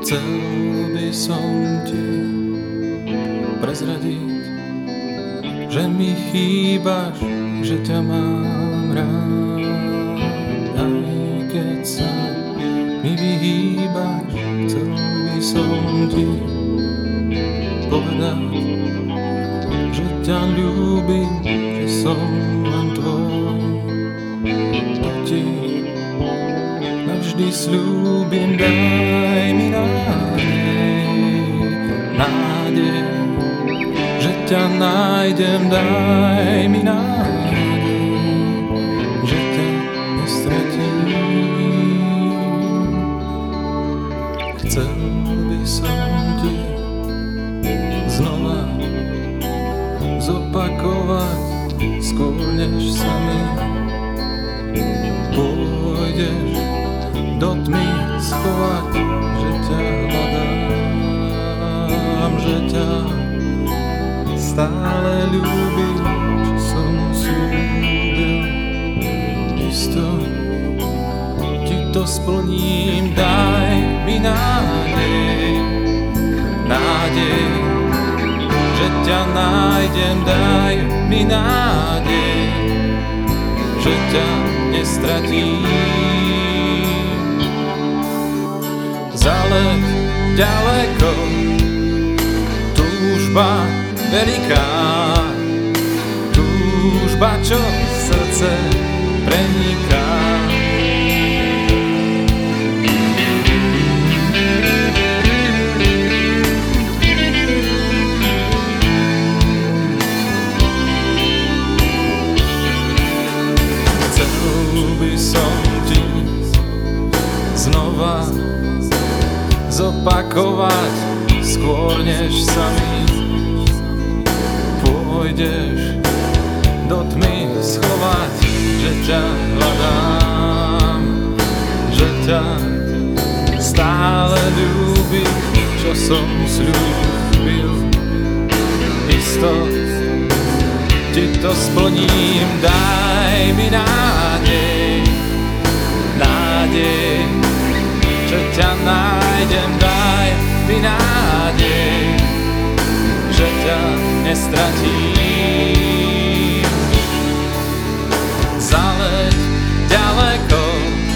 Chcel by som ti prezradiť, že mi chýbaš, že ťa mám rád. Aj keď sa mi vyhýbaš, chcel by som ti povedať, že ťa ľúbim, že som len tvoj. To ti navždy sľúbim, daj mi nádej, že ťa nájdem, daj mi nádej, že ťa nestratím. Chcel by som ti znova zopakovať, skôr než sa mi pôjdeš do tmy schovať, že ťa hľadám, že ťa stále ľúbim, čo som slúbil. Isto ti to splním, daj mi nádej, že ťa nájdem, daj mi nádej, že ťa nestratím. Zaleť ďaleko, túžba veľká, túžba, čo srdce preniká. By som ti znova zopakovať, skôr než sa mi pôjdeš do tmy schovať, že ťa hľadám, že ťa stále ľúbim, čo som sľúbil. Isto ti to splním, daj mi nádej, že ťa nájdem, daj mi nádej, že ťa nestratím. Zaleť ďaleko,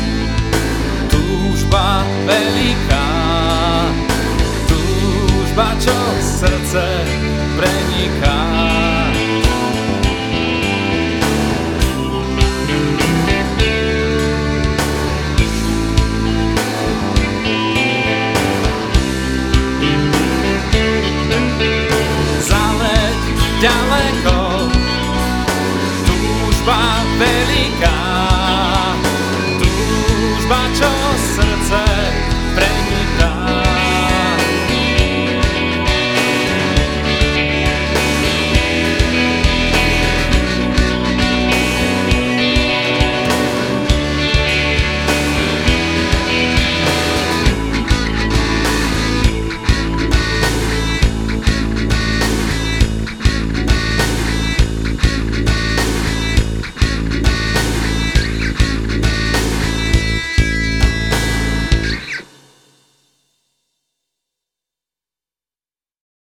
túžba veľká, túžba, čo srdce preniká.